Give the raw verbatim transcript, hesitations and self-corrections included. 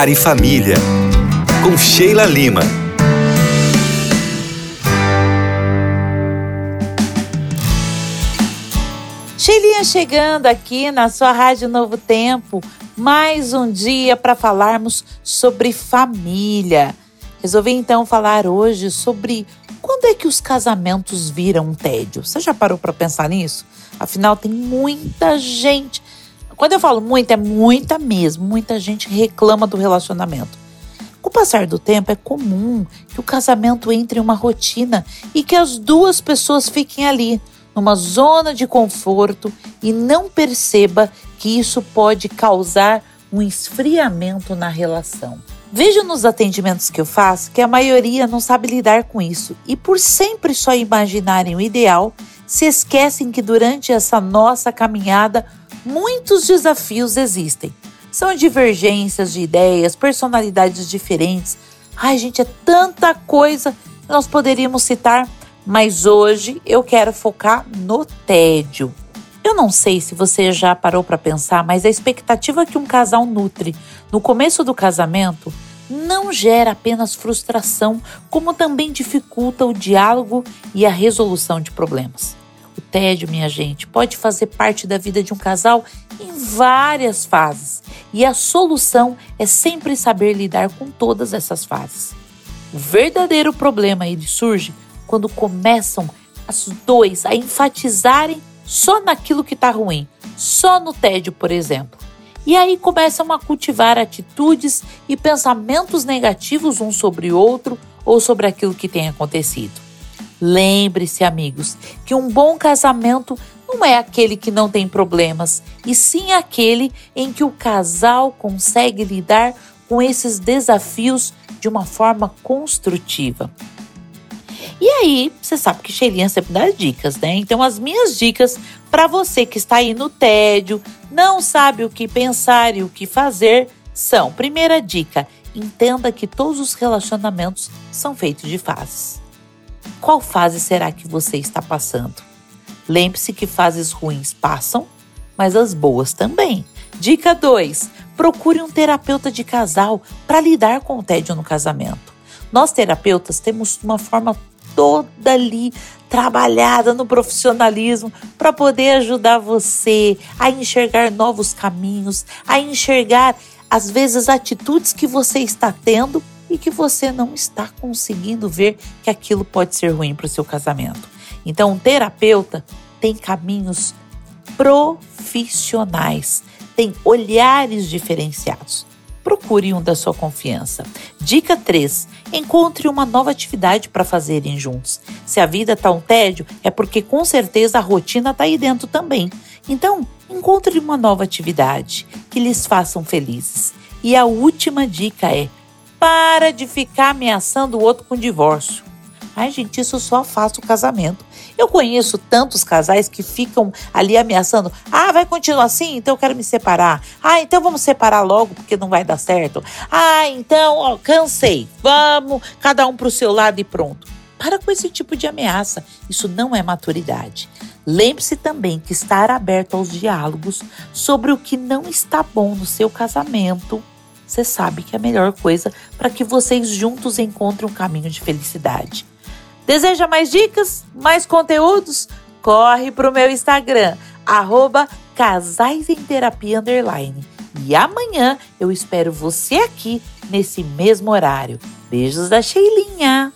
Lar e Família, com Sheila Lima. Sheilinha chegando aqui na sua Rádio Novo Tempo, mais um dia para falarmos sobre família. Resolvi então falar hoje sobre quando é que os casamentos viram um tédio. Você já parou para pensar nisso? Afinal, tem muita gente. Quando eu falo muita, é muita mesmo. Muita gente reclama do relacionamento. Com o passar do tempo, é comum que o casamento entre em uma rotina e que as duas pessoas fiquem ali, numa zona de conforto, e não perceba que isso pode causar um esfriamento na relação. Vejo nos atendimentos que eu faço que a maioria não sabe lidar com isso e, por sempre só imaginarem o ideal, se esquecem que durante essa nossa caminhada muitos desafios existem. São divergências de ideias, personalidades diferentes. Ai, gente, é tanta coisa que nós poderíamos citar, mas hoje eu quero focar no tédio. Eu não sei se você já parou para pensar, mas a expectativa que um casal nutre no começo do casamento não gera apenas frustração, como também dificulta o diálogo e a resolução de problemas. O tédio, minha gente, pode fazer parte da vida de um casal em várias fases, e a solução é sempre saber lidar com todas essas fases. O verdadeiro problema ele surge quando começam os dois a enfatizarem só naquilo que está ruim, só no tédio, por exemplo. E aí começam a cultivar atitudes e pensamentos negativos um sobre o outro ou sobre aquilo que tem acontecido. Lembre-se, amigos, que um bom casamento não é aquele que não tem problemas, e sim aquele em que o casal consegue lidar com esses desafios de uma forma construtiva. E aí, você sabe que Sheilinha sempre dá dicas, né? Então, as minhas dicas para você que está aí no tédio, não sabe o que pensar e o que fazer, são: primeira dica, entenda que todos os relacionamentos são feitos de fases. Qual fase será que você está passando? Lembre-se que fases ruins passam, mas as boas também. Dica dois, procure um terapeuta de casal para lidar com o tédio no casamento. Nós, terapeutas, temos uma forma toda ali trabalhada no profissionalismo para poder ajudar você a enxergar novos caminhos, a enxergar, às vezes, atitudes que você está tendo e que você não está conseguindo ver que aquilo pode ser ruim para o seu casamento. Então, um terapeuta tem caminhos profissionais, tem olhares diferenciados. Procure um da sua confiança. Dica três. Encontre uma nova atividade para fazerem juntos. Se a vida está um tédio, é porque com certeza a rotina está aí dentro também. Então, encontre uma nova atividade que lhes façam felizes. E a última dica é: para de ficar ameaçando o outro com divórcio. Ai, gente, isso só afasta o casamento. Eu conheço tantos casais que ficam ali ameaçando. Ah, vai continuar assim? Então eu quero me separar. Ah, então vamos separar logo porque não vai dar certo. Ah, então, ó, cansei. Vamos, cada um pro seu lado e pronto. Para com esse tipo de ameaça. Isso não é maturidade. Lembre-se também que estar aberto aos diálogos sobre o que não está bom no seu casamento, você sabe que é a melhor coisa para que vocês juntos encontrem um caminho de felicidade. Deseja mais dicas? Mais conteúdos? Corre para o meu Instagram, arroba Casais em Terapia Underline. E amanhã eu espero você aqui nesse mesmo horário. Beijos da Sheilinha!